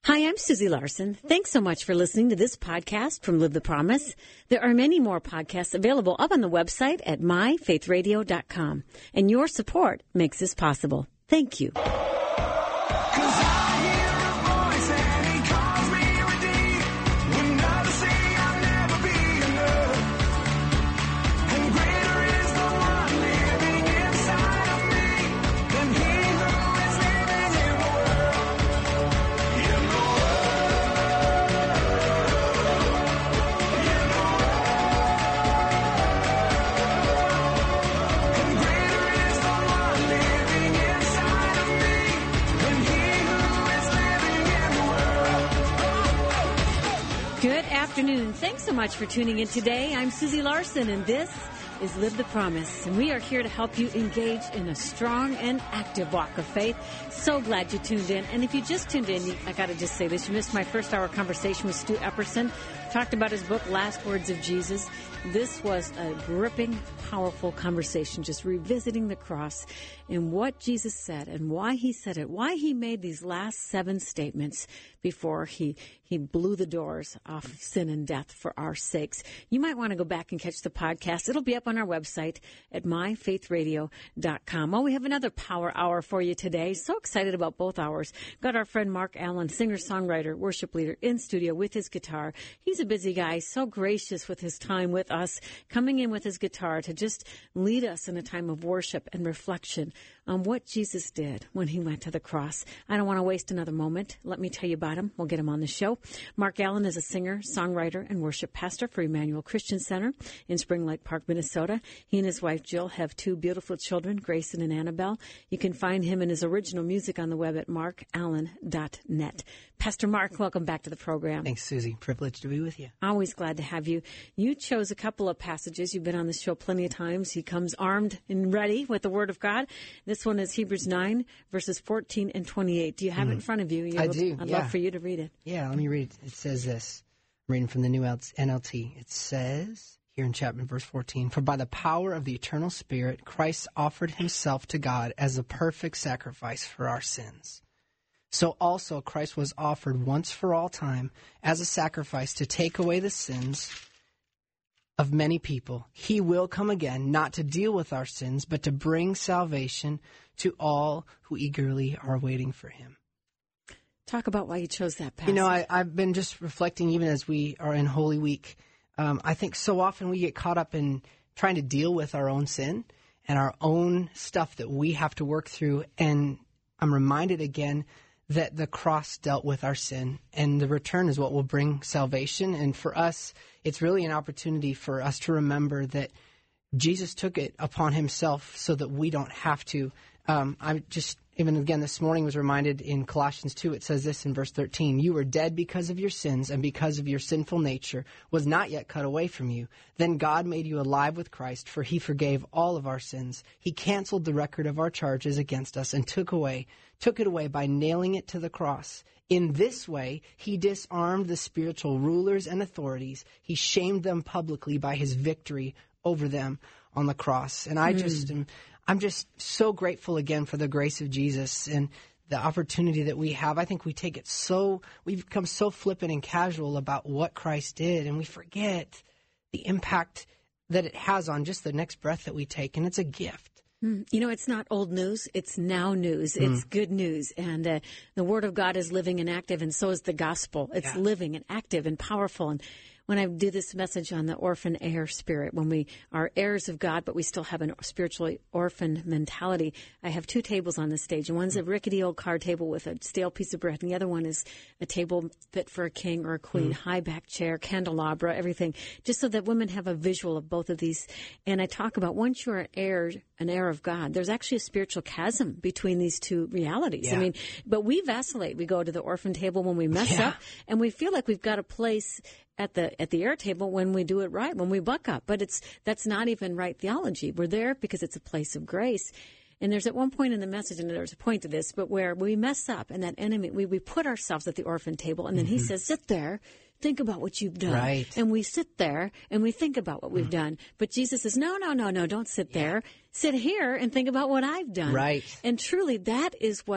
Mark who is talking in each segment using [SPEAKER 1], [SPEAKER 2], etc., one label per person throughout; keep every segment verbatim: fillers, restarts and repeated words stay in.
[SPEAKER 1] Hi, I'm Susie Larson. Thanks so much for listening to this podcast from Live the Promise. There are many more podcasts available up on the website at my faith radio dot com. And your support makes this possible. Thank you. Afternoon. Thanks so much for tuning in today. I'm Susie Larson, and this is Live the Promise. And we are here to help you engage in a strong and active walk of faith. So glad you tuned in. And if you just tuned in, you, I got to just say this. You missed my first hour conversation with Stu Epperson. Talked about his book, Last Words of Jesus. This was a gripping, powerful conversation, just revisiting the cross and what Jesus said and why he said it, why he made these last seven statements before he, he blew the doors off sin and death for our sakes. You might want to go back and catch the podcast. It'll be up on our website at my faith radio dot com. Well, we have another power hour for you today. So excited about both hours. Got our friend Mark Allen, singer-songwriter, worship leader, in studio with his guitar. He's a busy guy, so gracious with his time with us, coming in with his guitar to just lead us in a time of worship and reflection on what Jesus did when he went to the cross. I don't want to waste another moment. Let me tell you about him. We'll get him on the show. Mark Allen is a singer, songwriter, and worship pastor for Emmanuel Christian Center in Spring Lake Park, Minnesota. He and his wife, Jill, have two beautiful children, Grayson and Annabelle. You can find him and his original music on the web at mark allen dot net. Pastor Mark, welcome back to the program.
[SPEAKER 2] Thanks, Susie. Privileged to be with you.
[SPEAKER 1] Always glad to have you. You chose a couple of passages. You've been on this show plenty of times. He comes armed and ready with the Word of God. This one is Hebrews nine, verses fourteen and twenty-eight. Do you have mm. it in front of you? you
[SPEAKER 2] I do,
[SPEAKER 1] I'd
[SPEAKER 2] yeah.
[SPEAKER 1] love for you to read it.
[SPEAKER 2] Yeah, let me read it. It says this. I'm reading from the New N L T. It says here in chapter verse fourteen, "For by the power of the eternal Spirit, Christ offered himself to God as a perfect sacrifice for our sins. So also Christ was offered once for all time as a sacrifice to take away the sins of many people. He will come again, not to deal with our sins, but to bring salvation to all who eagerly are waiting for him."
[SPEAKER 1] Talk about why you chose that passage.
[SPEAKER 2] You know, I, I've been just reflecting, even as we are in Holy Week. Um, I think so often we get caught up in trying to deal with our own sin and our own stuff that we have to work through. And I'm reminded again that the cross dealt with our sin, and the return is what will bring salvation. And for us, it's really an opportunity for us to remember that Jesus took it upon himself so that we don't have to. Um, I just, even again this morning, was reminded in Colossians two, it says this in verse thirteen, "You were dead because of your sins, and because of your sinful nature was not yet cut away from you. Then God made you alive with Christ, for he forgave all of our sins. He canceled the record of our charges against us and took away, took it away by nailing it to the cross. In this way, he disarmed the spiritual rulers and authorities. He shamed them publicly by his victory over them on the cross." And I mm. just am, I'm just so grateful again for the grace of Jesus and the opportunity that we have. I think we take it so, we've become so flippant and casual about what Christ did, and we forget the impact that it has on just the next breath that we take, and it's a gift.
[SPEAKER 1] You know, it's not old news. It's now news. It's mm. good news. And uh, the Word of God is living and active, and so is the gospel. It's yeah. living and active and powerful. And when I do this message on the orphan heir spirit, when we are heirs of God, but we still have a spiritually orphan mentality, I have two tables on the stage. And one's a rickety old card table with a stale piece of bread, and the other one is a table fit for a king or a queen, mm. high back chair, candelabra, everything, just so that women have a visual of both of these. And I talk about once you're an heir, an heir of God, there's actually a spiritual chasm between these two realities.
[SPEAKER 2] Yeah.
[SPEAKER 1] I mean, but we vacillate. We go to the orphan table when we mess
[SPEAKER 2] yeah.
[SPEAKER 1] up, and we feel like we've got a place at the at the air table when we do it right, when we buck up. But it's that's not even right theology. We're there because it's a place of grace. And there's at one point in the message, and there's a point to this, but where we mess up and that enemy, we, we put ourselves at the orphan table, and then mm-hmm. he says, sit there, think about what you've done.
[SPEAKER 2] Right.
[SPEAKER 1] And we sit there and we think about what we've mm-hmm. done. But Jesus says, no, no, no, no, don't sit yeah. there. Sit here and think about what I've done.
[SPEAKER 2] Right.
[SPEAKER 1] And truly, that is what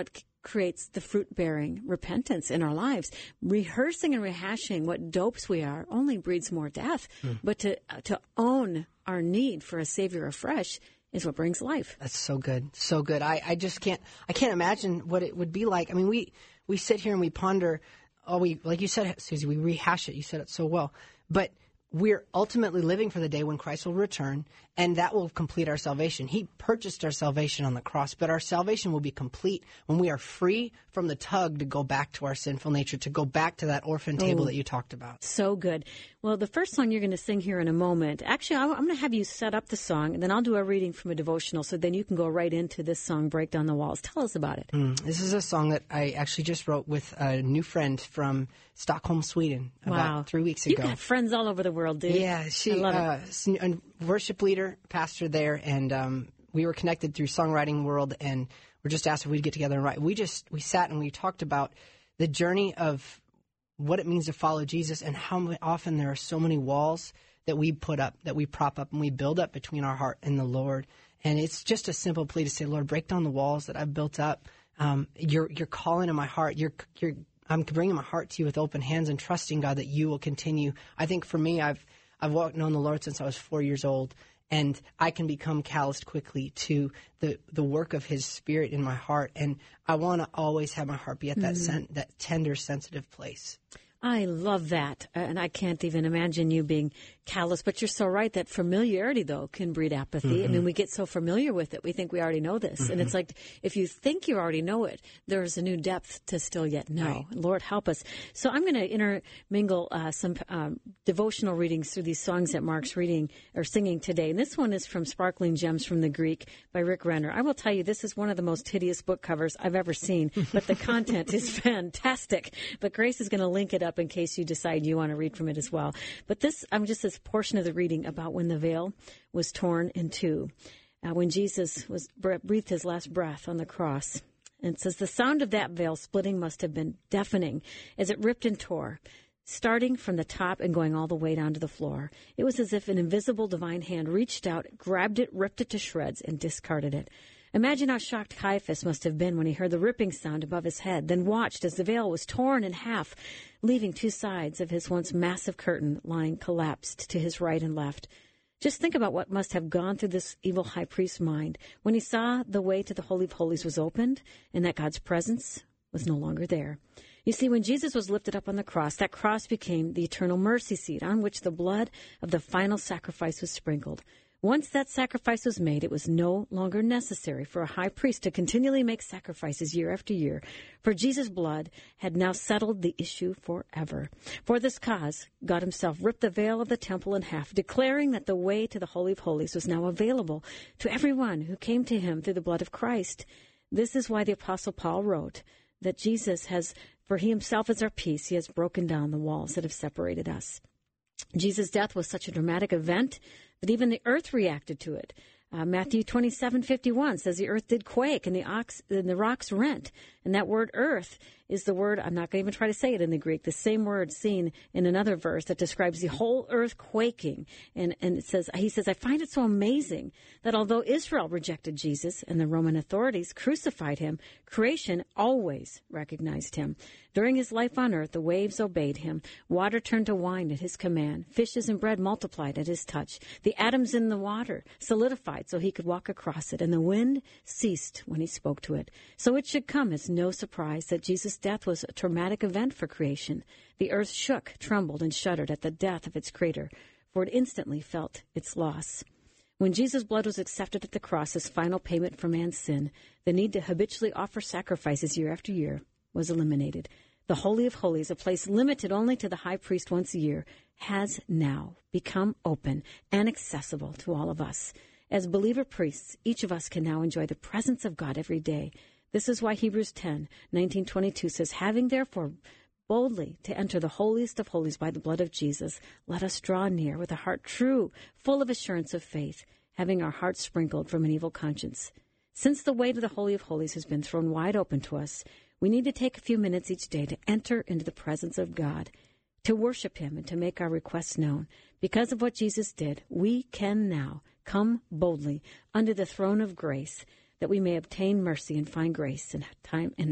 [SPEAKER 1] creates the fruit-bearing repentance in our lives. Rehearsing and rehashing what dopes we are only breeds more death. Mm. But to to own our need for a Savior afresh is what brings life.
[SPEAKER 2] That's so good, so good. I, I just can't I can't imagine what it would be like. I mean, we we sit here and we ponder. Oh, we like you said, Susie. We rehash it. You said it so well, but we're ultimately living for the day when Christ will return, and that will complete our salvation. He purchased our salvation on the cross, but our salvation will be complete when we are free from the tug to go back to our sinful nature, to go back to that orphan table oh, that you talked about.
[SPEAKER 1] So good. Well, the first song you're going to sing here in a moment, actually, I'm going to have you set up the song, and then I'll do a reading from a devotional, so then you can go right into this song, Break Down the Walls. Tell us about it.
[SPEAKER 2] Mm, this is a song that I actually just wrote with a new friend from Stockholm, Sweden, about
[SPEAKER 1] wow.
[SPEAKER 2] three weeks ago.
[SPEAKER 1] You've got friends all over the world, dude.
[SPEAKER 2] Yeah, she,
[SPEAKER 1] I love
[SPEAKER 2] uh,
[SPEAKER 1] it.
[SPEAKER 2] a worship leader, pastor there, and um, we were connected through Songwriting World, and we're just asked if we'd get together and write. We just we sat and we talked about the journey of what it means to follow Jesus, and how often there are so many walls that we put up, that we prop up, and we build up between our heart and the Lord. And it's just a simple plea to say, Lord, break down the walls that I've built up. Um, you're you're calling in my heart. You're you're I'm bringing my heart to you with open hands and trusting, God, that you will continue. I think for me, I've I've walked, known the Lord since I was four years old, and I can become calloused quickly to the, the work of His Spirit in my heart. And I want to always have my heart be at that mm. sen- that tender, sensitive place.
[SPEAKER 1] I love that, and I can't even imagine you being callous. But you're so right that familiarity, though, can breed apathy. Mm-hmm. I mean, we get so familiar with it, we think we already know this. Mm-hmm. And it's like, if you think you already know it, there's a new depth to still yet know. Right. Lord, help us. So I'm going to intermingle uh, some um, devotional readings through these songs that Mark's reading or singing today. And this one is from Sparkling Gems from the Greek by Rick Renner. I will tell you, this is one of the most hideous book covers I've ever seen, but the content is fantastic. But Grace is going to link it up in case you decide you want to read from it as well. But this, I'm just this portion of the reading about when the veil was torn in two, uh, when Jesus was breathed his last breath on the cross. And it says, the sound of that veil splitting must have been deafening as it ripped and tore, starting from the top and going all the way down to the floor. It was as if an invisible divine hand reached out, grabbed it, ripped it to shreds, and discarded it. Imagine how shocked Caiaphas must have been when he heard the ripping sound above his head, then watched as the veil was torn in half, leaving two sides of his once massive curtain lying collapsed to his right and left. Just think about what must have gone through this evil high priest's mind when he saw the way to the Holy of Holies was opened and that God's presence was no longer there. You see, when Jesus was lifted up on the cross, that cross became the eternal mercy seat on which the blood of the final sacrifice was sprinkled. Once that sacrifice was made, it was no longer necessary for a high priest to continually make sacrifices year after year, for Jesus' blood had now settled the issue forever. For this cause, God himself ripped the veil of the temple in half, declaring that the way to the Holy of Holies was now available to everyone who came to him through the blood of Christ. This is why the Apostle Paul wrote that Jesus has, for he himself is our peace, he has broken down the walls that have separated us. Jesus' death was such a dramatic event that even the earth reacted to it. Uh, Matthew twenty-seven fifty-one says the earth did quake and the, ox, and the rocks rent. And that word earth is the word, I'm not going to even try to say it in the Greek, the same word seen in another verse that describes the whole earth quaking. And, and it says, he says, I find it so amazing that although Israel rejected Jesus and the Roman authorities crucified him, creation always recognized him. During his life on earth, the waves obeyed him. Water turned to wine at his command. Fishes and bread multiplied at his touch. The atoms in the water solidified so he could walk across it, and the wind ceased when he spoke to it. So it should come as no surprise that Jesus' death was a traumatic event for creation. The earth shook, trembled, and shuddered at the death of its creator, for it instantly felt its loss. When Jesus' blood was accepted at the cross as final payment for man's sin, the need to habitually offer sacrifices year after year was eliminated. The Holy of Holies, a place limited only to the high priest once a year, has now become open and accessible to all of us. As believer priests, each of us can now enjoy the presence of God every day. This is why Hebrews ten nineteen twenty-two says, having therefore boldly to enter the holiest of holies by the blood of Jesus, let us draw near with a heart true, full of assurance of faith, having our hearts sprinkled from an evil conscience. Since the way to the Holy of Holies has been thrown wide open to us, we need to take a few minutes each day to enter into the presence of God, to worship him and to make our requests known. Because of what Jesus did, we can now come boldly under the throne of grace, that we may obtain mercy and find grace in time in our,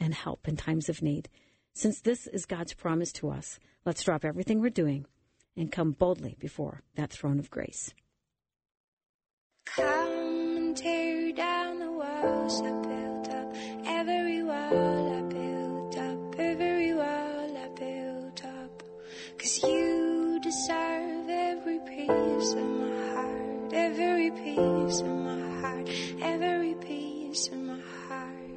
[SPEAKER 1] and help in times of need. Since this is God's promise to us, let's drop everything we're doing and come boldly before that throne of grace.
[SPEAKER 3] Come and tear down the walls I built up, every wall I built up, every wall I built up. 'Cause you deserve every piece of my heart, every piece of my heart, every piece of my heart.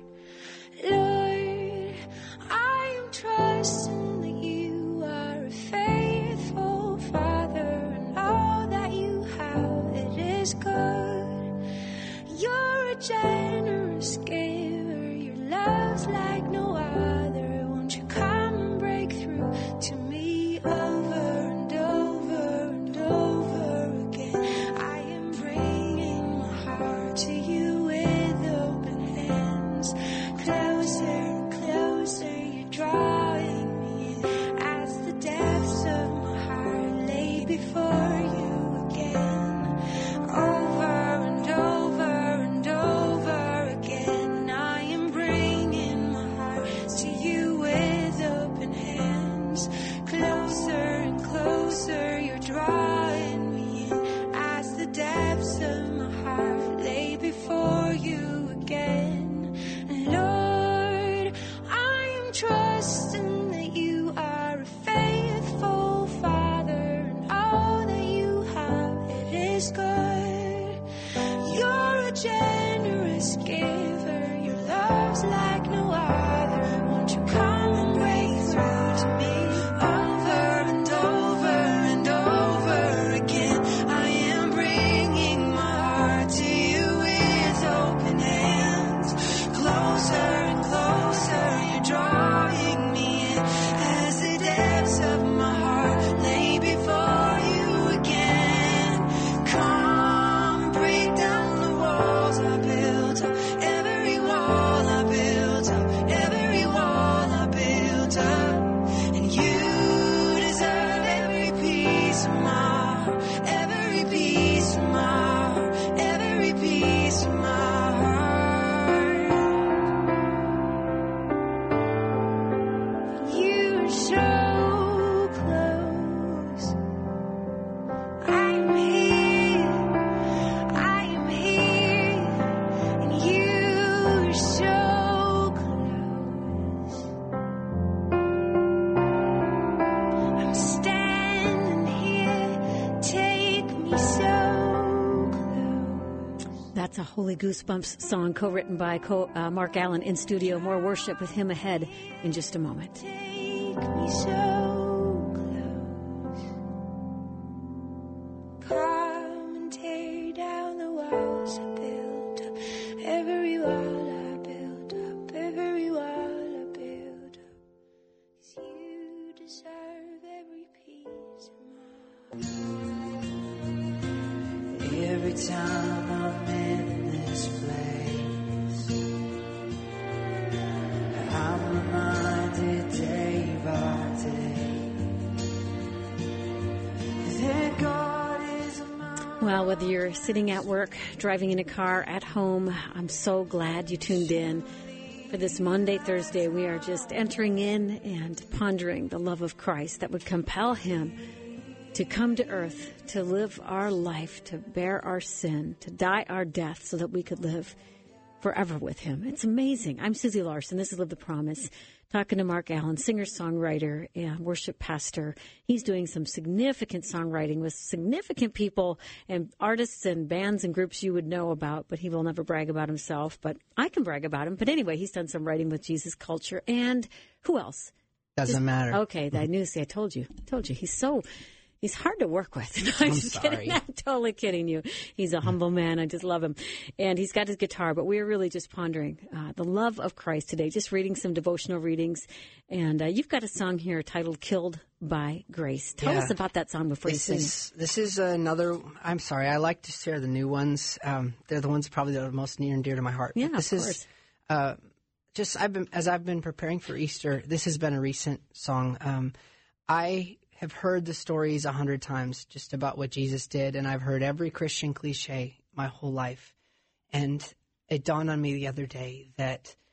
[SPEAKER 3] Lord, I am trusting that you are a faithful Father, and all that you have, it is good. You're a generous giver, your love's like no other. Won't you come and break through to me over and over and over again? I am bringing my heart to you with open hands. Closer and closer, you're drawing me in as the depths of my heart lay before you again. Over and over and over again, I am bringing my heart to you with open hands. Closer and closer, you're drawing me in as the depths of my heart lay before you again. Lord, I am trusting that you are a faithful Father, and all that you have, it is good. You're a generous giver, your love's like no other. Won't you come and break through to me over and over and over again? I am bringing my heart to you with open hands. Closer and closer, you're drawing me in as the depths of my heart lay before you again. Come, break down the walls I built up, every wall I built up, every wall I built up. And you deserve every piece of my heart, every piece of my heart, every piece of my heart. You're so close. I'm here, I'm here, and you're so close. I'm standing here, take me so close.
[SPEAKER 1] That's a Holy Goosebumps song co-written by co- uh, Mark Allen in studio. More worship with him ahead in just a moment.
[SPEAKER 3] Take me so close. Come and tear down the walls I built up, every wall I built up, every wall I built up. 'Cause you deserve every piece of my heart.
[SPEAKER 4] Every time I'm in this place, I'm reminded day by day that God is among.
[SPEAKER 1] Well, whether you're sitting at work, driving in a car, at home, I'm so glad you tuned in. For this Monday, Thursday, we are just entering in and pondering the love of Christ that would compel him to come to earth, to live our life, to bear our sin, to die our death so that we could live forever with him. It's amazing. I'm Susie Larson. This is Live the Promise. Talking to Mark Allen, singer-songwriter and worship pastor. He's doing some significant songwriting with significant people and artists and bands and groups you would know about, but he will never brag about himself. But I can brag about him. But anyway, he's done some writing with Jesus Culture. And who else?
[SPEAKER 2] Doesn't
[SPEAKER 1] Just-
[SPEAKER 2] matter.
[SPEAKER 1] Okay, I knew. See, I told you. I told you. He's so... He's hard to work with. No, I'm,
[SPEAKER 2] I'm
[SPEAKER 1] just
[SPEAKER 2] sorry.
[SPEAKER 1] kidding. I'm totally kidding you. He's a humble man. I just love him. And he's got his guitar, but we're really just pondering uh, the love of Christ today, just reading some devotional readings. And uh, you've got a song here titled Killed by Grace. Tell
[SPEAKER 2] Yeah.
[SPEAKER 1] us about that song before
[SPEAKER 2] This
[SPEAKER 1] you sing.
[SPEAKER 2] is this is another. I'm sorry. I like to share the new ones. Um, they're the ones probably that are most near and dear to my heart.
[SPEAKER 1] Yeah,
[SPEAKER 2] But this
[SPEAKER 1] of
[SPEAKER 2] is
[SPEAKER 1] course.
[SPEAKER 2] uh, just I've been as I've been preparing for Easter. This has been a recent song. Um, I have heard the stories a hundred times just about what Jesus did, and I've heard every Christian cliche my whole life. And it dawned on me the other day that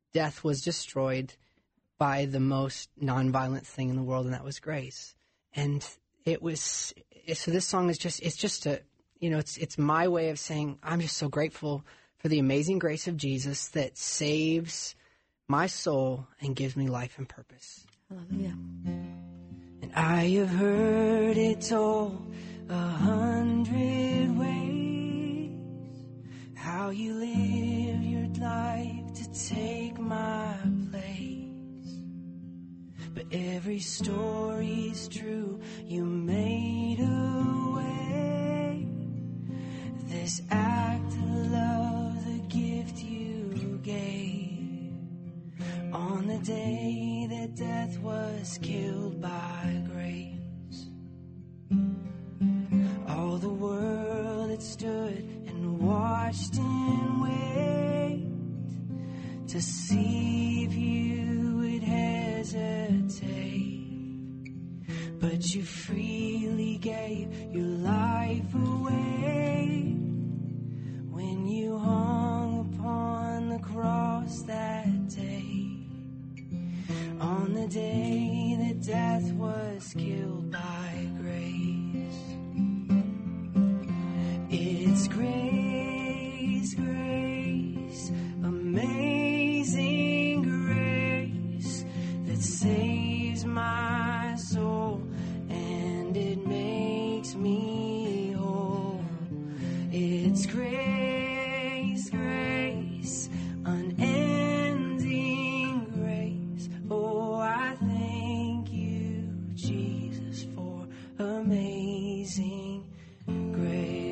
[SPEAKER 2] death was destroyed by the most nonviolent thing in the world, and that was grace. And it was, so this song is just, it's just a, you know, it's it's my way of saying I'm just so grateful for the amazing grace of Jesus that saves my soul and gives me life and purpose.
[SPEAKER 1] Hallelujah.
[SPEAKER 2] And I have heard it told a hundred ways, how you live your life to take my place. But every story's true, you made a way. This act of love, the gift you gave, on the day that death was killed by grace. All the world had stood and watched and wait to see if you would hesitate. But you freely gave your life away when you hung upon the cross that day. On the day that death was killed by grace. It's grace, grace, amazing grace that saves my soul and it makes me whole. It's grace, grace, unending grace. Oh, I thank you, Jesus, for amazing grace.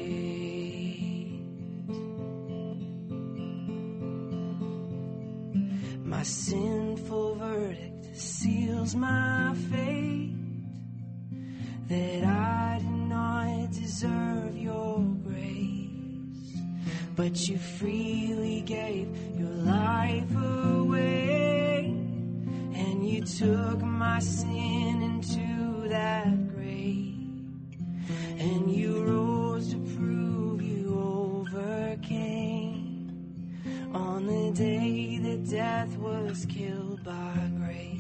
[SPEAKER 2] My sinful verdict seals my fate, that I do not deserve your grace, but you freely gave your life away, and you took my sin into that grave, and you rose to prove you overcame on the day that death was killed by grace.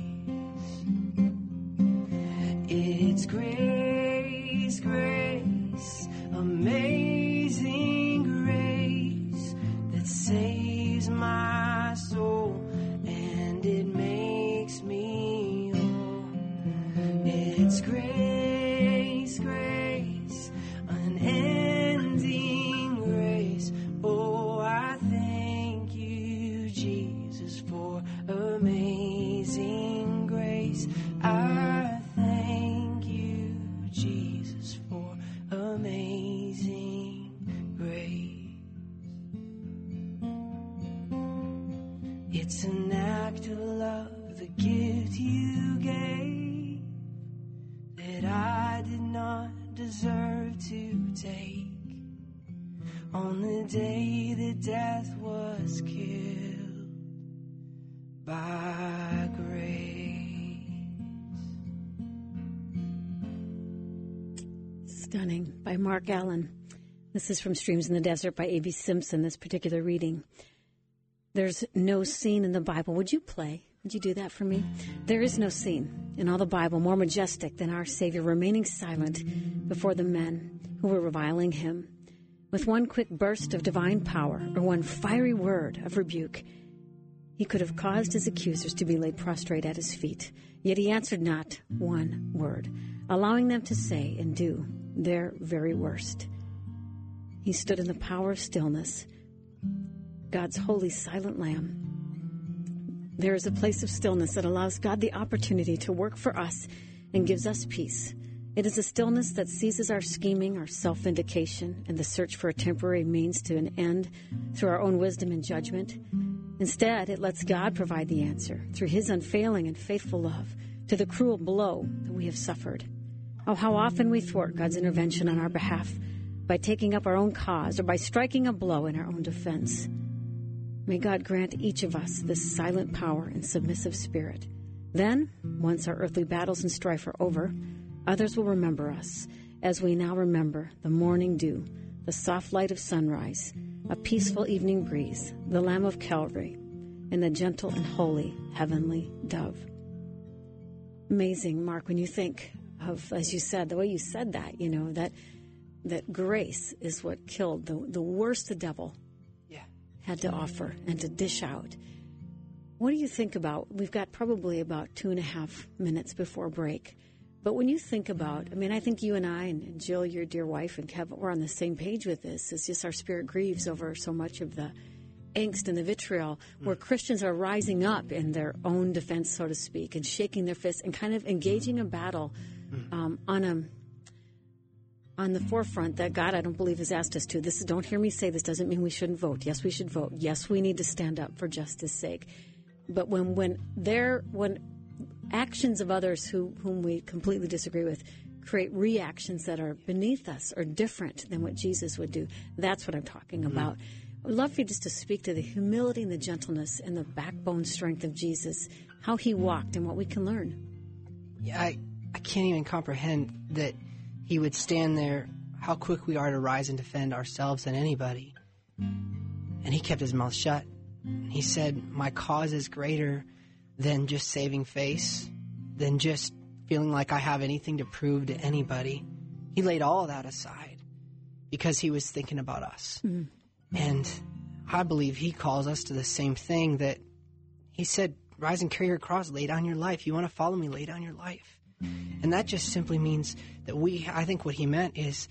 [SPEAKER 2] It's grace, grace, amazing grace that saves my soul and it makes me whole. It's grace, grace, unending grace. Oh, I thank you, Jesus, for amazing grace. I thank you, Jesus, for amazing grace. It's an act of love, the gift you gave, that I did not deserve to take, on the day that death was killed by grace.
[SPEAKER 1] Stunning, by Mark Allen. This is from Streams in the Desert by A B Simpson, this particular reading. There's no scene in the Bible. Would you play? Would you do that for me? There is no scene in all the Bible more majestic than our Savior remaining silent before the men who were reviling him. With one quick burst of divine power or one fiery word of rebuke, he could have caused his accusers to be laid prostrate at his feet. Yet he answered not one word, allowing them to say and do their very worst. He stood in the power of stillness, God's holy silent Lamb. There is a place of stillness that allows God the opportunity to work for us and gives us peace. It is a stillness that seizes our scheming, our self-vindication, and the search for a temporary means to an end through our own wisdom and judgment. Instead, it lets God provide the answer through his unfailing and faithful love to the cruel blow that we have suffered. Oh, how often we thwart God's intervention on our behalf by taking up our own cause or by striking a blow in our own defense. May God grant each of us this silent power and submissive spirit. Then, once our earthly battles and strife are over, others will remember us as we now remember the morning dew, the soft light of sunrise, a peaceful evening breeze, the Lamb of Calvary, in the gentle and holy heavenly dove. Amazing, Mark, when you think of, as you said, the way you said that, you know, that that grace is what killed the, the worst the devil
[SPEAKER 2] Yeah.
[SPEAKER 1] had to offer and to dish out. What do you think about, we've got probably about two and a half minutes before break, but when you think about, I mean, I think you and I and, and Jill, your dear wife, and Kevin, we're on the same page with this. It's just our spirit grieves over so much of the angst and the vitriol where mm. Christians are rising up in their own defense, so to speak, and shaking their fists and kind of engaging a battle um, on a on the forefront that God, I don't believe, has asked us to. This is, don't hear me say this doesn't mean we shouldn't vote. Yes, we should vote. Yes, we need to stand up for justice' sake. But when when there when actions of others who whom we completely disagree with create reactions that are beneath us or different than what Jesus would do, that's what I'm talking mm-hmm. about. I'd love for you just to speak to the humility and the gentleness and the backbone strength of Jesus, how he walked and what we can learn.
[SPEAKER 2] Yeah, I, I can't even comprehend that he would stand there, how quick we are to rise and defend ourselves and anybody. And he kept his mouth shut. He said, my cause is greater than just saving face, than just feeling like I have anything to prove to anybody. He laid all of that aside because he was thinking about us. Mm-hmm. And I believe he calls us to the same thing, that he said, rise and carry your cross, lay down your life. You want to follow me, lay down your life. And that just simply means that we, I think what he meant is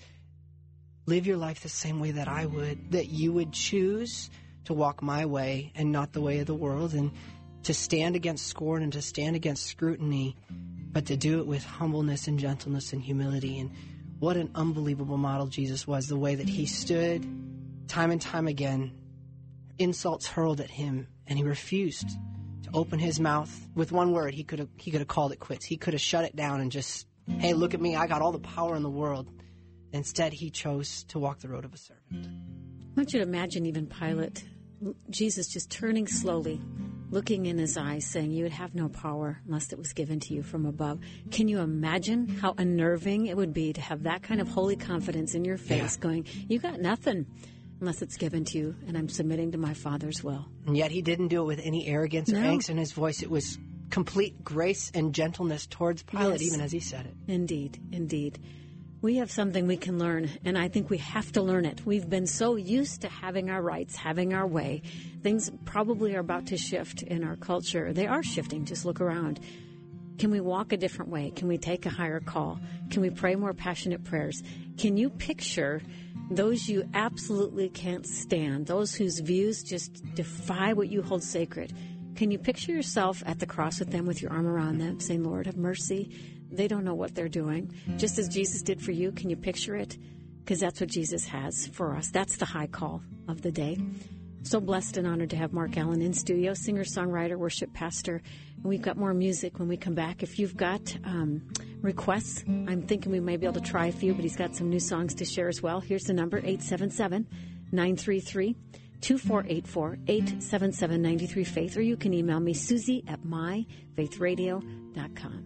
[SPEAKER 2] live your life the same way that I would, that you would choose to walk my way and not the way of the world, and to stand against scorn and to stand against scrutiny, but to do it with humbleness and gentleness and humility. And what an unbelievable model Jesus was, the way that he stood time and time again, insults hurled at him, and he refused to open his mouth with one word. He could have he could have called it quits. He could have shut it down and just, hey, look at me, I got all the power in the world. Instead, he chose to walk the road of a servant.
[SPEAKER 1] I want you to imagine even Pilate, Jesus just turning slowly, looking in his eyes, saying, you would have no power unless it was given to you from above. Can you imagine how unnerving it would be to have that kind of holy confidence in your face, yeah. going, you got nothing unless it's given to you, and I'm submitting to my Father's will.
[SPEAKER 2] And yet he didn't do it with any arrogance or
[SPEAKER 1] no.
[SPEAKER 2] angst in his voice. It was complete grace and gentleness towards Pilate,
[SPEAKER 1] yes.
[SPEAKER 2] even as he said it.
[SPEAKER 1] Indeed, indeed. We have something we can learn, and I think we have to learn it. We've been so used to having our rights, having our way. Things probably are about to shift in our culture. They are shifting. Just look around. Can we walk a different way? Can we take a higher call? Can we pray more passionate prayers? Can you picture those you absolutely can't stand, those whose views just defy what you hold sacred? Can you picture yourself at the cross with them, with your arm around them, saying, Lord, have mercy? They don't know what they're doing. Just as Jesus did for you, can you picture it? Because that's what Jesus has for us. That's the high call of the day. So blessed and honored to have Mark Allen in studio, singer-songwriter, worship pastor. And we've got more music when we come back. If you've got um, requests, I'm thinking we may be able to try a few, but he's got some new songs to share as well. Here's the number, eight seven seven, nine three three, two four eight four, eight seven seven, nine three faith, or you can email me, Susie at my faith radio dot com.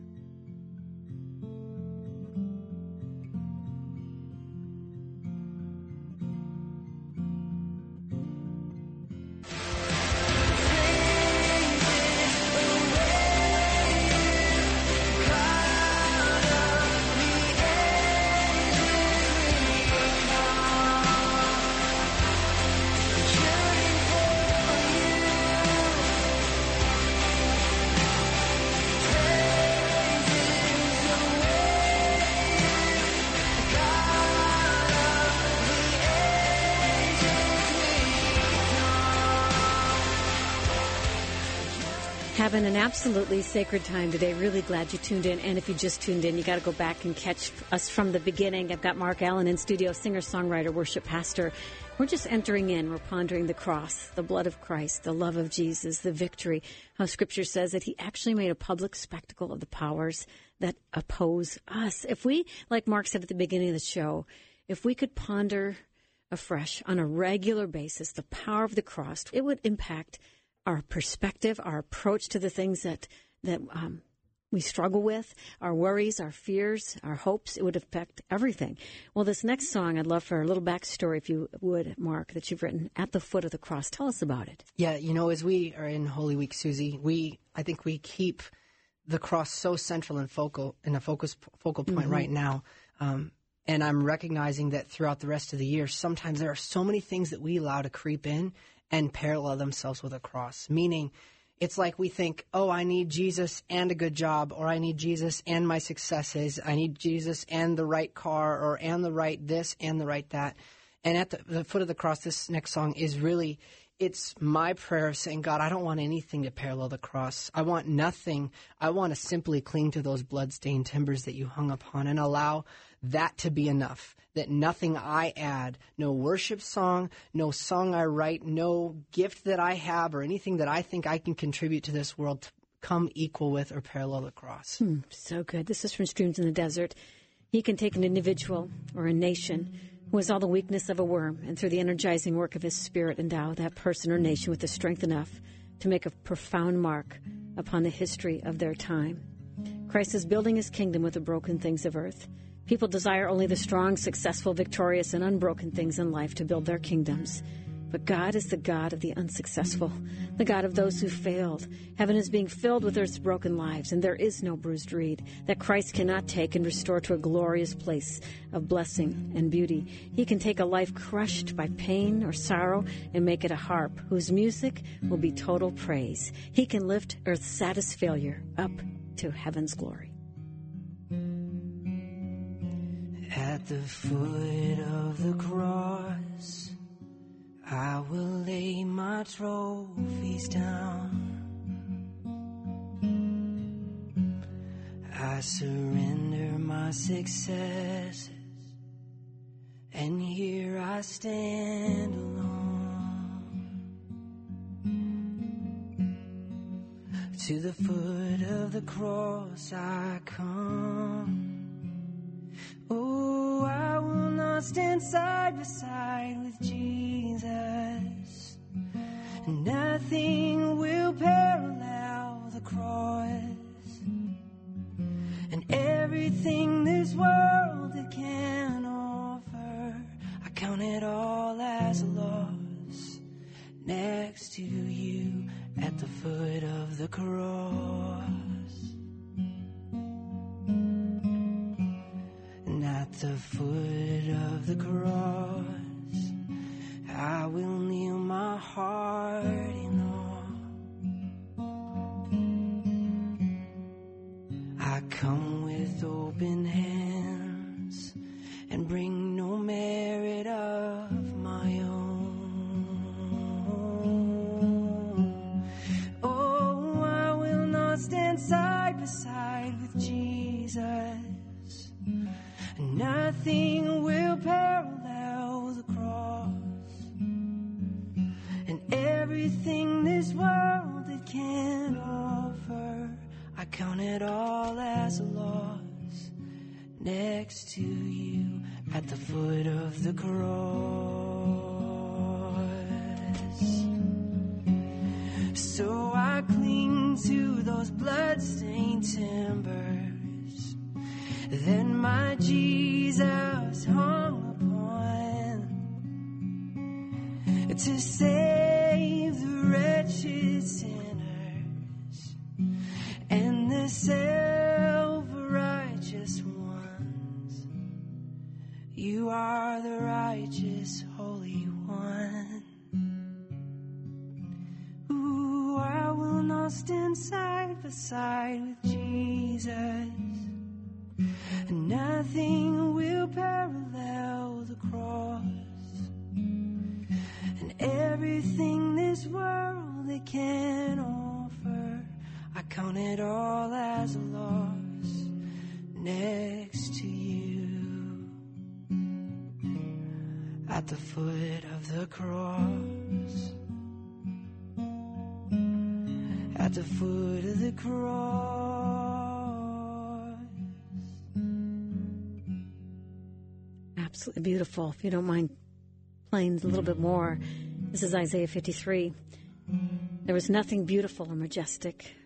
[SPEAKER 1] Having an absolutely sacred time today. Really glad you tuned in. And if you just tuned in, you got to go back and catch us from the beginning. I've got Mark Allen in studio, singer-songwriter, worship pastor. We're just entering in. We're pondering the cross, the blood of Christ, the love of Jesus, the victory. How Scripture says that he actually made a public spectacle of the powers that oppose us. If we, like Mark said at the beginning of the show, if we could ponder afresh on a regular basis the power of the cross, it would impact our perspective, our approach to the things that that um, we struggle with, our worries, our fears, our hopes. It would affect everything. Well, this next song, I'd love for a little backstory, if you would, Mark, that you've written, At the Foot of the Cross. Tell us about it.
[SPEAKER 2] Yeah, you know, as we are in Holy Week, Susie, we I think we keep the cross so central and focal in a focus focal point mm-hmm. right now. Um, and I'm recognizing that throughout the rest of the year, sometimes there are so many things that we allow to creep in and parallel themselves with a cross, meaning it's like we think, oh, I need Jesus and a good job, or I need Jesus and my successes. I need Jesus and the right car, or and the right this and the right that. And at the, the foot of the cross, this next song is really, it's my prayer saying, God, I don't want anything to parallel the cross. I want nothing. I want to simply cling to those bloodstained timbers that you hung upon and allow that to be enough, that nothing I add, no worship song, no song I write, no gift that I have or anything that I think I can contribute to this world to come equal with or parallel the cross.
[SPEAKER 1] Hmm, so good. This is from Streams in the Desert. He can take an individual or a nation who has all the weakness of a worm, and through the energizing work of his Spirit endow that person or nation with the strength enough to make a profound mark upon the history of their time. Christ is building his kingdom with the broken things of earth. People desire only the strong, successful, victorious, and unbroken things in life to build their kingdoms. But God is the God of the unsuccessful, the God of those who failed. Heaven is being filled with earth's broken lives, and there is no bruised reed that Christ cannot take and restore to a glorious place of blessing and beauty. He can take a life crushed by pain or sorrow and make it a harp whose music will be total praise. He can lift earth's saddest failure up to heaven's glory.
[SPEAKER 4] At the foot of the cross, I will lay my trophies down. I surrender my successes, and here I stand alone. To the foot of the cross I come. Oh, I will not stand side by side with Jesus. Nothing will parallel the cross. And everything this world it can offer, I count it all as a loss next to you at the foot of the cross. At the foot of the cross, I will kneel my heart in awe. I come with open hands and bring no merit of my own. Oh, I will not stand side by side with Jesus. Nothing will parallel the cross. And everything this world it can offer, I count it all as a loss next to you at the foot of the cross. So I cling to those bloodstained timbers that my Jesus hung upon to save the wretched sinners and the self-righteous ones. You are the righteous Holy One. Ooh, I will not stand side by side with Jesus. Nothing will parallel the cross. And everything this world it can offer, I count it all as a loss next to you at the foot of the cross. At the foot of the cross.
[SPEAKER 1] Absolutely beautiful. If you don't mind playing a little bit more, this is Isaiah fifty-three. There was nothing beautiful or majestic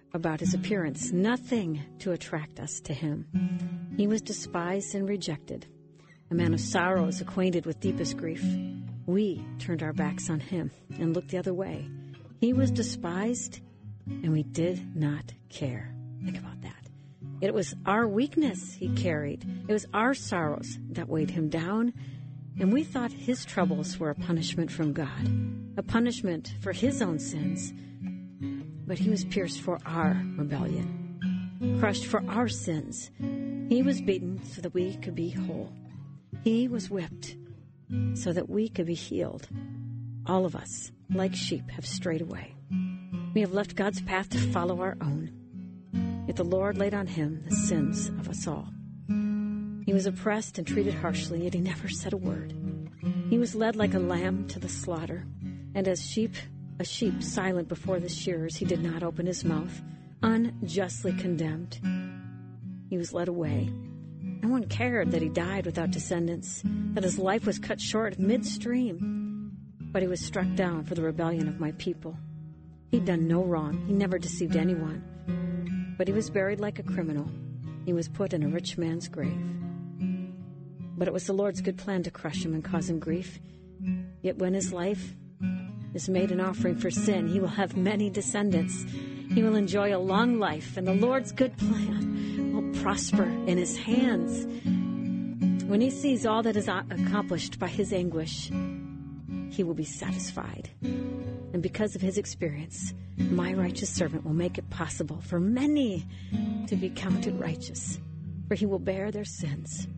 [SPEAKER 1] about his appearance, nothing to attract us to him. He was despised and rejected, a man of sorrows, acquainted with deepest grief. We turned our backs on him and looked the other way. He was despised, and we did not care. Think about that. It was our weakness he carried. It was our sorrows that weighed him down, and we thought his troubles were a punishment from God, a punishment for his own sins. But he was pierced for our rebellion, crushed for our sins. He was beaten so that we could be whole. He was whipped so that we could be healed. All of us, like sheep, have strayed away. We have left God's path to follow our own. Yet the Lord laid on him the sins of us all. He was oppressed and treated harshly, yet he never said a word. He was led like a lamb to the slaughter, and as sheep, a sheep silent before the shearers, he did not open his mouth, unjustly condemned. He was led away. No one cared that he died without descendants, that his life was cut short midstream. But he was struck down for the rebellion of my people. He'd done no wrong. He never deceived anyone. But he was buried like a criminal. He was put in a rich man's grave. But it was the Lord's good plan to crush him and cause him grief. Yet when his life is made an offering for sin, he will have many descendants. He will enjoy a long life, and the Lord's good plan will prosper in his hands. When he sees all that is accomplished by his anguish, he will be satisfied. And because of his experience, my righteous servant will make it possible for many to be counted righteous, for he will bear their sins.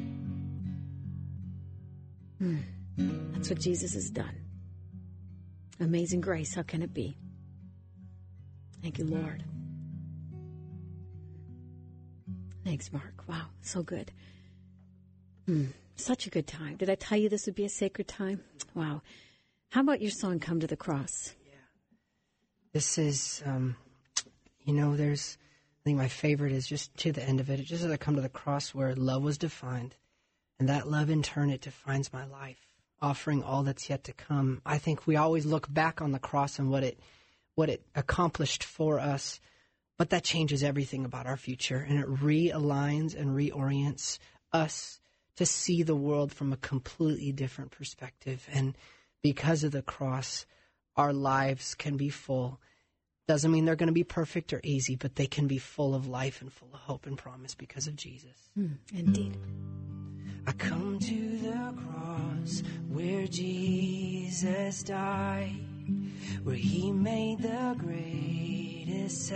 [SPEAKER 1] Hmm. That's what Jesus has done. Amazing grace, how can it be? Thank you, Lord. Thanks, Mark. Wow, so good. Hmm. Such a good time. Did I tell you this would be a sacred time? Wow. How about your song, Come to the Cross?
[SPEAKER 2] Yeah. This is, um, you know, there's, I think my favorite is just to the end of it. It just as I come to the cross where love was defined, and that love in turn, it defines my life, offering all that's yet to come. I think we always look back on the cross and what it, what it accomplished for us, but that changes everything about our future, and it realigns and reorients us to see the world from a completely different perspective. And because of the cross, our lives can be full. Doesn't mean they're going to be perfect or easy, but they can be full of life and full of hope and promise because of Jesus.
[SPEAKER 1] Mm, indeed.
[SPEAKER 4] I come to the cross where Jesus died, where he made the greatest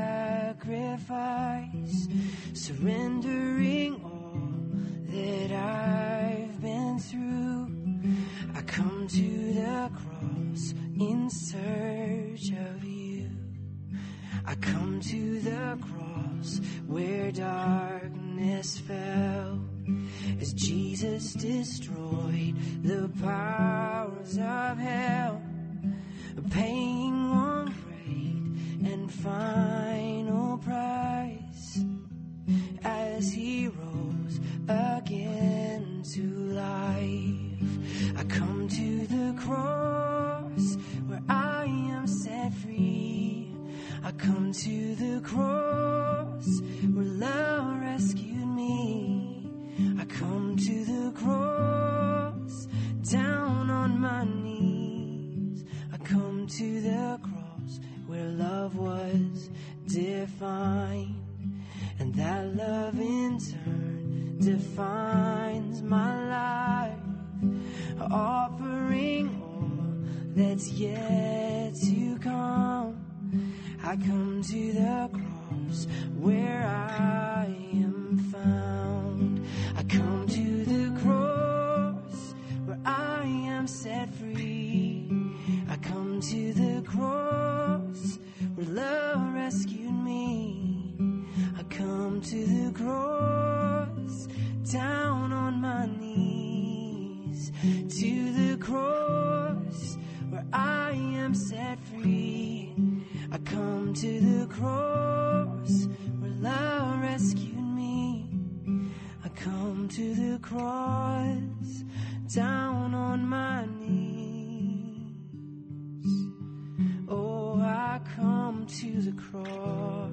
[SPEAKER 4] sacrifice, surrendering all that I've been through. I come to the cross in search of you. I come to the cross where darkness fell, as Jesus destroyed the powers of hell, paying one great and final price, as he rose again to life. I come to the cross where I am set free. I come to the cross where love rescued me. I come to the cross down on my knees. I come to the cross where love was defined, and that love in turn defines my life, offering all that's yet to come. I come to the cross where I am found. I come to the cross where I am set free. I come to the cross where love rescued me. I come to the cross down on my knees, to the cross where I am set free. I come to the cross where love rescued me. I come to the cross down on my knees. Oh, I come to the cross.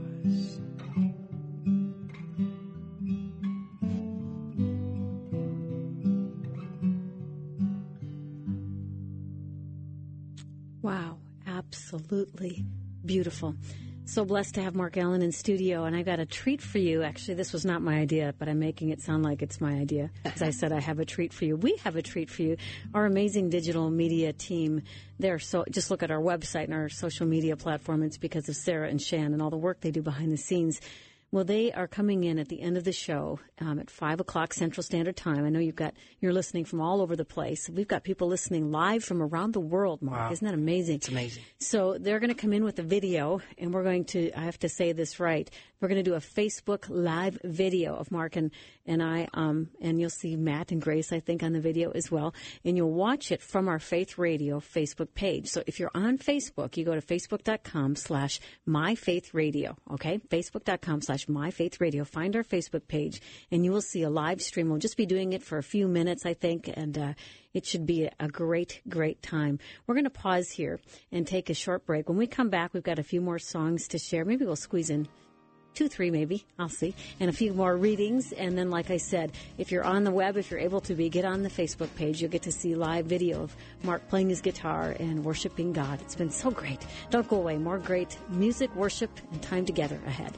[SPEAKER 1] absolutely beautiful. So blessed to have Mark Allen in studio, and I got a treat for you. Actually, this was not my idea, but I'm making it sound like it's my idea. As I said, I have a treat for you. We have a treat for you. Our amazing digital media team, they're so, just look at our website and our social media platform. It's because of Sarah and Shan and all the work they do behind the scenes. Well, they are coming in at the end of the show um, at five o'clock Central Standard Time. I know you've got, you're listening from all over the place. We've got people listening live from around the world, Mark. Wow. Isn't that amazing?
[SPEAKER 2] It's amazing.
[SPEAKER 1] So they're going to come in with a video, and we're going to, I have to say this right, we're going to do a Facebook Live video of Mark and, and I, um, and you'll see Matt and Grace, I think, on the video as well. And you'll watch it from our Faith Radio Facebook page. So if you're on Facebook, you go to facebook.com slash myfaithradio, okay? Facebook.com slash myfaithradio. Find our Facebook page, and you will see a live stream. We'll just be doing it for a few minutes, I think, and uh, it should be a great, great time. We're going to pause here and take a short break. When we come back, we've got a few more songs to share. Maybe we'll squeeze in two, three maybe, I'll see, and a few more readings. And then, like I said, if you're on the web, if you're able to be, get on the Facebook page. You'll get to see live video of Mark playing his guitar and worshiping God. It's been so great. Don't go away. More great music, worship, and time together ahead.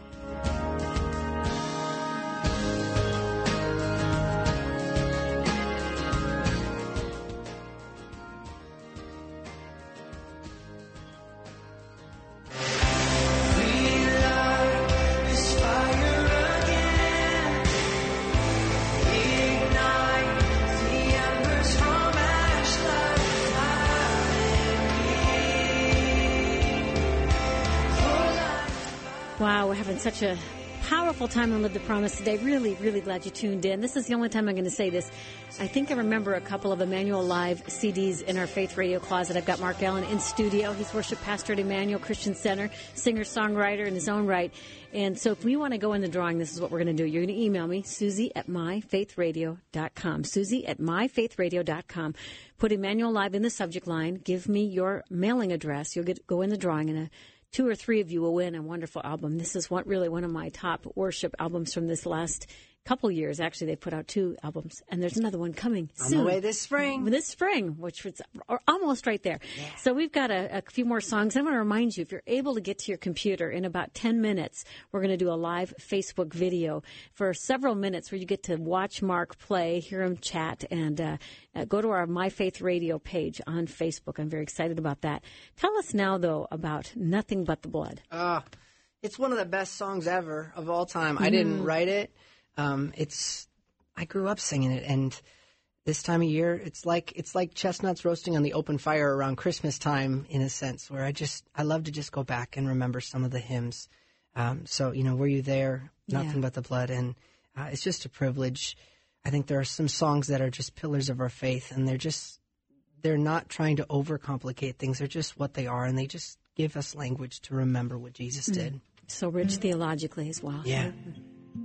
[SPEAKER 1] Wow, we're having such a powerful time on Live the Promise today. Really, really glad you tuned in. This is the only time I'm going to say this. I think I remember a couple of Emmanuel Live C Ds in our Faith Radio closet. I've got Mark Allen in studio. He's worship pastor at Emmanuel Christian Center, singer-songwriter in his own right. And so if we want to go in the drawing, this is what we're going to do. You're going to email me, Susie at my faith radio dot com. Susie at my faith radio dot com. Put Emmanuel Live in the subject line. Give me your mailing address. You'll get go in the drawing, and a two or three of you will win a wonderful album. This is one, really one of my top worship albums from this last couple years. Actually, they put out two albums, and there's another one coming soon.
[SPEAKER 2] On the way this spring.
[SPEAKER 1] This spring, which is almost right there. Yeah. So we've got a, a few more songs. I want to remind you, if you're able to get to your computer in about ten minutes, we're going to do a live Facebook video for several minutes where you get to watch Mark play, hear him chat, and uh, uh, go to our My Faith Radio page on Facebook. I'm very excited about that. Tell us now, though, about Nothing But the Blood.
[SPEAKER 2] Uh, it's one of the best songs ever of all time. Mm. I didn't write it. Um, it's, I grew up singing it, and this time of year, it's like, it's like chestnuts roasting on the open fire around Christmas time, in a sense, where I just, I love to just go back and remember some of the hymns. Um, so, you know, Were You There? Nothing yeah. But the Blood. And, uh, it's just a privilege. I think there are some songs that are just pillars of our faith, and they're just, they're not trying to overcomplicate things. They're just what they are, and they just give us language to remember what Jesus mm-hmm. did.
[SPEAKER 1] So rich mm-hmm. theologically as well.
[SPEAKER 2] Yeah.
[SPEAKER 1] Mm-hmm.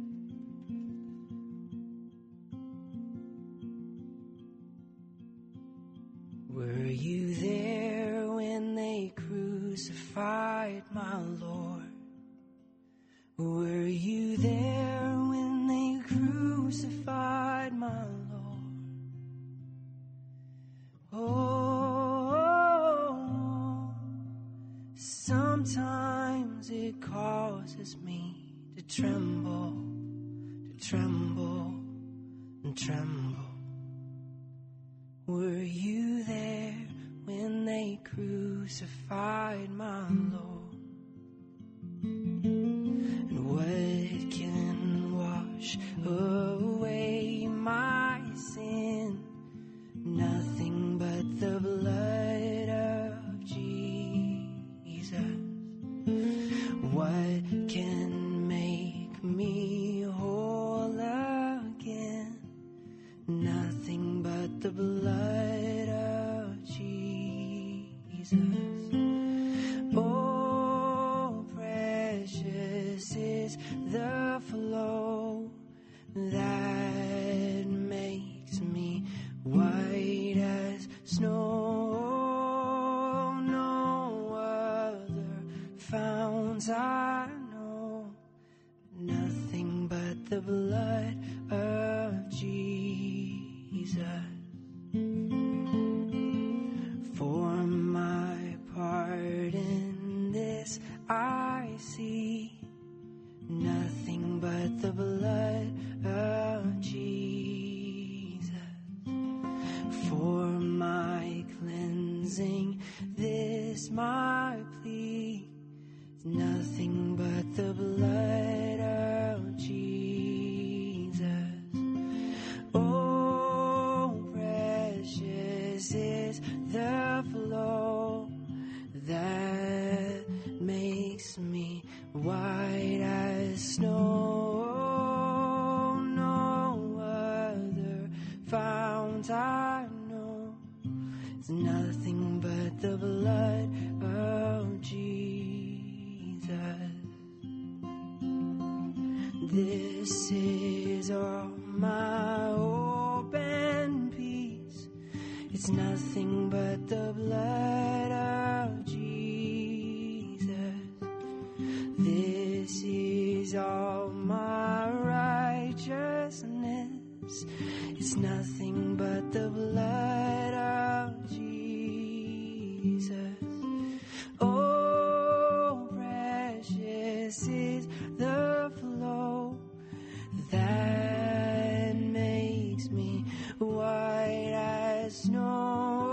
[SPEAKER 4] Were you there when they crucified my Lord? Were you there when they crucified my Lord? Oh, sometimes it causes me to tremble, to tremble and tremble. Were you there when they crucified my Lord? And what can wash away my sin? Nothing but the blood of Jesus. What can make me whole again? Nothing but the blood of Jesus. Oh, It's nothing but the blood of Jesus. This is all my hope and peace. It's nothing but the blood of Jesus. This is all my righteousness. It's nothing but the blood of Jesus. Oh, precious is the flow that makes me white as snow.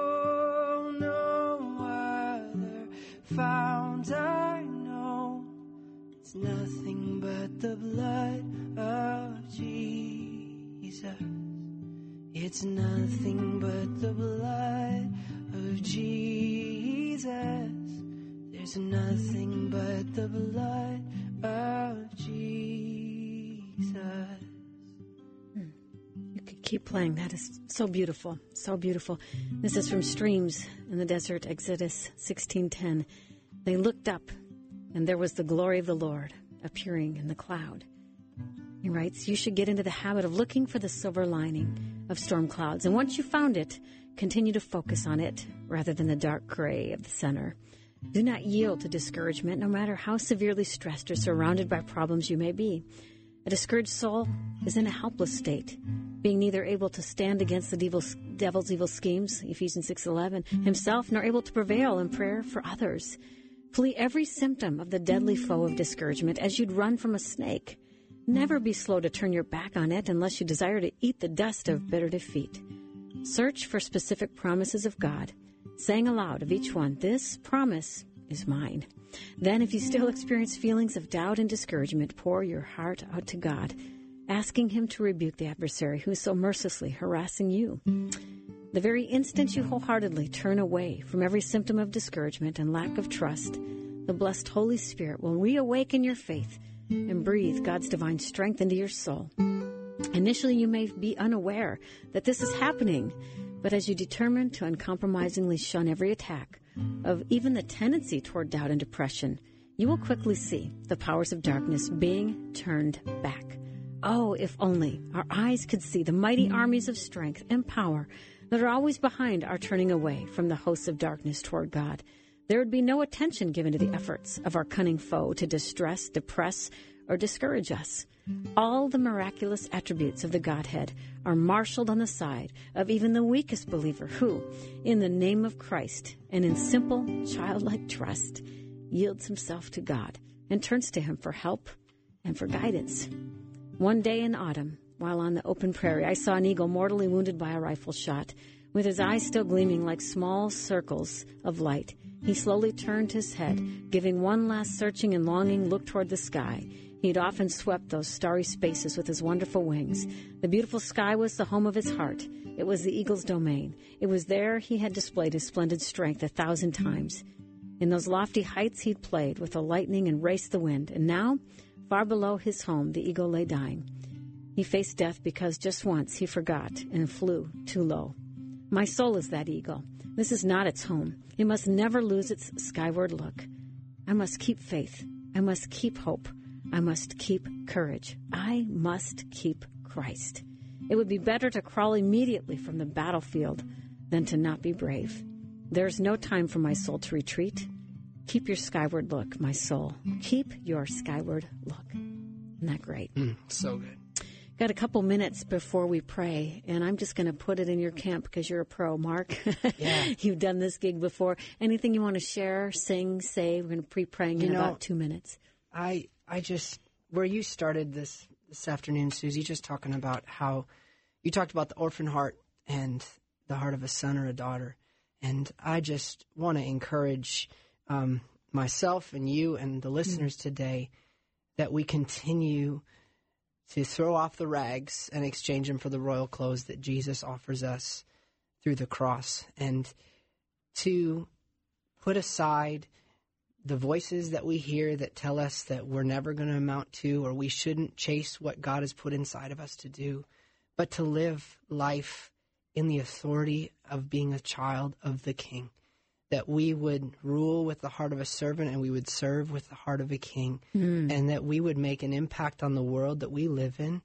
[SPEAKER 4] No other fount I know. It's nothing but the blood of Jesus. It's nothing but the blood of Jesus. There's nothing but the blood of Jesus.
[SPEAKER 1] You could keep playing. That is so beautiful, so beautiful. This is from Streams in the Desert, Exodus sixteen ten. They looked up, and there was the glory of the Lord appearing in the cloud. He writes, you should get into the habit of looking for the silver lining of storm clouds. And once you found it, continue to focus on it rather than the dark gray of the center. Do not yield to discouragement, no matter how severely stressed or surrounded by problems you may be. A discouraged soul is in a helpless state, being neither able to stand against the devil's, devil's evil schemes, Ephesians six eleven, himself, nor able to prevail in prayer for others. Flee every symptom of the deadly foe of discouragement as you'd run from a snake. Never be slow to turn your back on it unless you desire to eat the dust of bitter defeat. Search for specific promises of God, saying aloud of each one, this promise is mine. Then, if you still experience feelings of doubt and discouragement, pour your heart out to God, asking Him to rebuke the adversary who is so mercilessly harassing you. The very instant you wholeheartedly turn away from every symptom of discouragement and lack of trust, the blessed Holy Spirit will reawaken your faith and breathe God's divine strength into your soul. Initially, you may be unaware that this is happening, but as you determine to uncompromisingly shun every attack of even the tendency toward doubt and depression, you will quickly see the powers of darkness being turned back. Oh, if only our eyes could see the mighty armies of strength and power that are always behind our turning away from the hosts of darkness toward God. There would be no attention given to the efforts of our cunning foe to distress, depress, or discourage us. All the miraculous attributes of the Godhead are marshaled on the side of even the weakest believer who, in the name of Christ and in simple, childlike trust, yields himself to God and turns to Him for help and for guidance. One day in autumn, while on the open prairie, I saw an eagle mortally wounded by a rifle shot. With his eyes still gleaming like small circles of light, he slowly turned his head, giving one last searching and longing look toward the sky. He'd often swept those starry spaces with his wonderful wings. The beautiful sky was the home of his heart. It was the eagle's domain. It was there he had displayed his splendid strength a thousand times. In those lofty heights he'd played with the lightning and raced the wind. And now, far below his home, the eagle lay dying. He faced death because just once he forgot and flew too low. My soul is that eagle. This is not its home. It must never lose its skyward look. I must keep faith. I must keep hope. I must keep courage. I must keep Christ. It would be better to crawl immediately from the battlefield than to not be brave. There's no time for my soul to retreat. Keep your skyward look, my soul. Keep your skyward look. Isn't that great?
[SPEAKER 2] Mm, so good.
[SPEAKER 1] Got a couple minutes before we pray, and I'm just going to put it in your camp because you're a pro, Mark.
[SPEAKER 2] Yeah.
[SPEAKER 1] You've done this gig before. Anything you want to share, sing, say? We're going to be praying in
[SPEAKER 2] You know,
[SPEAKER 1] about two minutes.
[SPEAKER 2] I I just, where you started this this afternoon, Susie, just talking about how you talked about the orphan heart and the heart of a son or a daughter. And I just want to encourage um, myself and you and the listeners mm-hmm. today that we continue to throw off the rags and exchange them for the royal clothes that Jesus offers us through the cross, and to put aside the voices that we hear that tell us that we're never going to amount to, or we shouldn't chase what God has put inside of us to do, but to live life in the authority of being a child of the King, that we would rule with the heart of a servant and we would serve with the heart of a king, mm. and that we would make an impact on the world that we live in.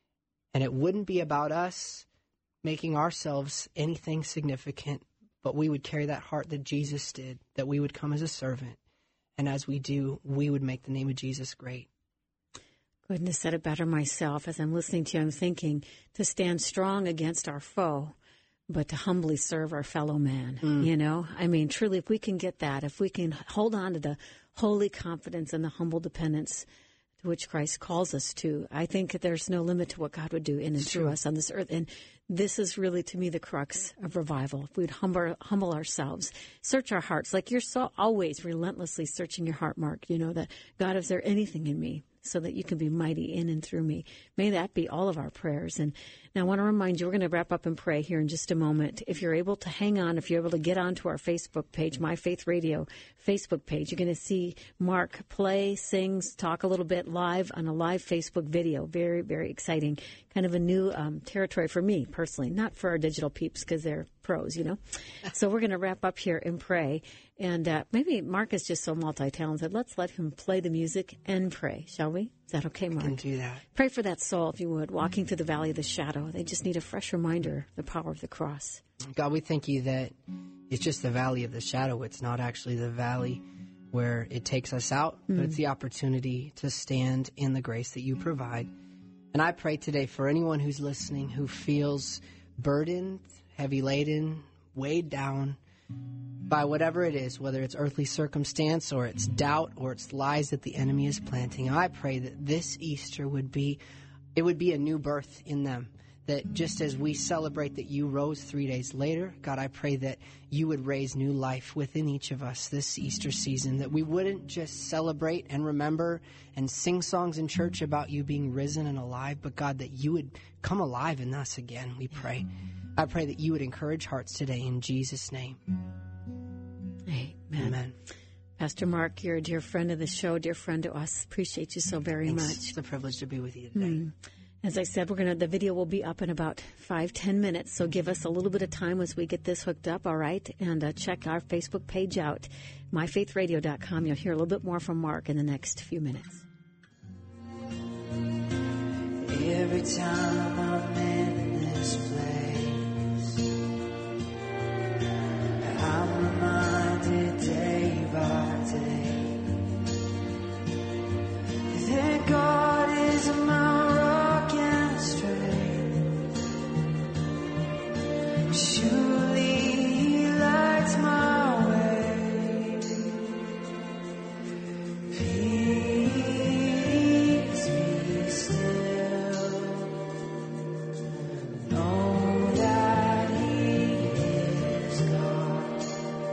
[SPEAKER 2] And it wouldn't be about us making ourselves anything significant, but we would carry that heart that Jesus did, that we would come as a servant. And as we do, we would make the name of Jesus great.
[SPEAKER 1] Couldn't have said it better myself. As I'm listening to you, I'm thinking to stand strong against our foe, but to humbly serve our fellow man. Mm. You know, I mean, truly, if we can get that, if we can hold on to the holy confidence and the humble dependence to which Christ calls us to, I think there's no limit to what God would do in and through us on this earth. And this is really, to me, the crux of revival. If we'd humble, humble ourselves, search our hearts, like you're so always relentlessly searching your heart, Mark, you know, that, God, is there anything in me so that you can be mighty in and through me? May that be all of our prayers. And now I want to remind you, we're going to wrap up and pray here in just a moment. If you're able to hang on, if you're able to get onto our Facebook page, My Faith Radio Facebook page, you're going to see Mark play, sings, talk a little bit live on a live Facebook video. Very, very exciting. Kind of a new um, territory for me personally, not for our digital peeps because they're pros, you know. So we're going to wrap up here and pray. And uh, maybe Mark is just so multi-talented. Let's let him play the music and pray, shall we? Is that okay, Mark?
[SPEAKER 2] I can do that.
[SPEAKER 1] Pray for that soul, if you would, walking through the valley of the shadow. They just need a fresh reminder of the power of the cross.
[SPEAKER 2] God, we thank you that it's just the valley of the shadow. It's not actually the valley where it takes us out, mm. but it's the opportunity to stand in the grace that you provide. And I pray today for anyone who's listening who feels burdened, heavy laden, weighed down by whatever it is, whether it's earthly circumstance or it's doubt or it's lies that the enemy is planting. I pray that this Easter would be, it would be a new birth in them. That just as we celebrate that you rose three days later, God, I pray that you would raise new life within each of us this Easter season, that we wouldn't just celebrate and remember and sing songs in church about you being risen and alive, but God, that you would come alive in us again, we pray. I pray that you would encourage hearts today in Jesus' name.
[SPEAKER 1] Amen.
[SPEAKER 2] Amen.
[SPEAKER 1] Pastor Mark, you're a dear friend of the show, dear friend to us. Appreciate you so very
[SPEAKER 2] Thanks.
[SPEAKER 1] much.
[SPEAKER 2] It's a privilege to be with you today.
[SPEAKER 1] Mm. As I said, we're gonna. The video will be up in about five, ten minutes. So give us a little bit of time as we get this hooked up. All right, and uh, check our Facebook page out, my faith radio dot com. You'll hear a little bit more from Mark in the next few minutes.
[SPEAKER 4] Every time I'm in this place, I'm reminded day by day that God is my rock and strength. Surely He lights my way. Peace be still. Know that He is God.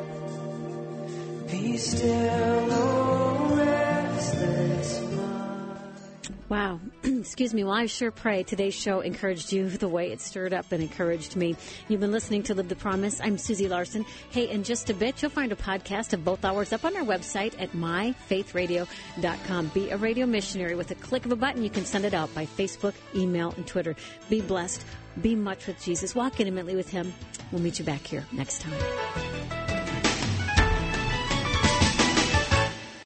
[SPEAKER 4] Be still, oh restless mind.
[SPEAKER 1] Wow. Excuse me. Well, I sure pray today's show encouraged you the way it stirred up and encouraged me. You've been listening to Live the Promise. I'm Susie Larson. Hey, in just a bit, you'll find a podcast of both hours up on our website at my faith radio dot com. Be a radio missionary. With a click of a button, you can send it out by Facebook, email, and Twitter. Be blessed. Be much with Jesus. Walk intimately with Him. We'll meet you back here next time.